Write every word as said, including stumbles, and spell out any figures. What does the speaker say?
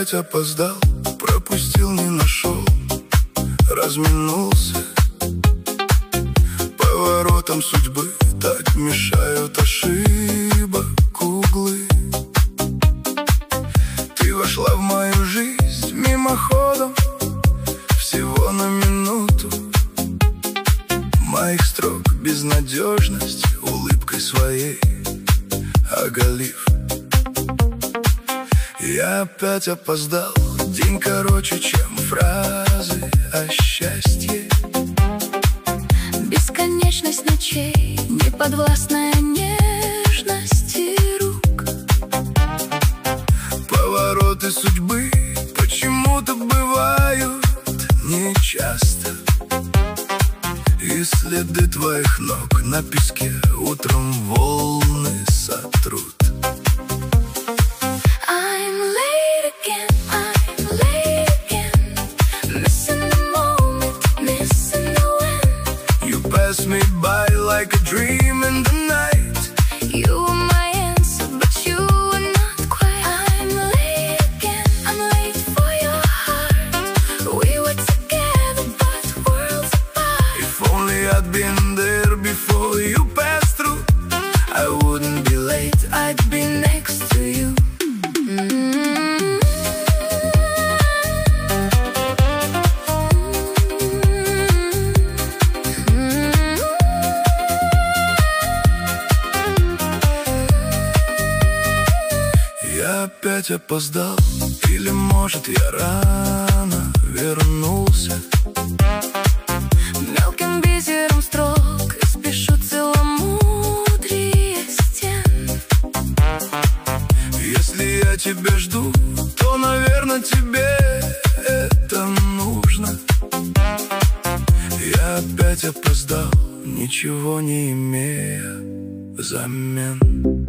опять опоздал, пропустил, не нашел, разминулся. Поворотом судьбы так мешают ошибок углы. Ты вошла в мою жизнь мимоходом, всего на минуту. Моих строк безнадежность улыбкой своей оголив. Я опять опоздал, день короче, чем фразы о счастье. Бесконечность ночей, неподвластная нежности рук. Повороты судьбы почему-то бывают нечасто, и следы твоих ног на песке утром волны сотрут. Pass me by like a dream in the night. You were my answer, but you were not quite. I'm late again, I'm late for your heart. We were together, but worlds apart. If only I'd been there before you passed through, I wouldn't be late, I'd be next to you. Mm-hmm. Я опять опоздал, или, может, я рано вернулся. Мелким бисером строк и спешу целомудрие стен. Если я тебя жду, то, наверное, тебе это нужно. Я опять опоздал, ничего не имея взамен.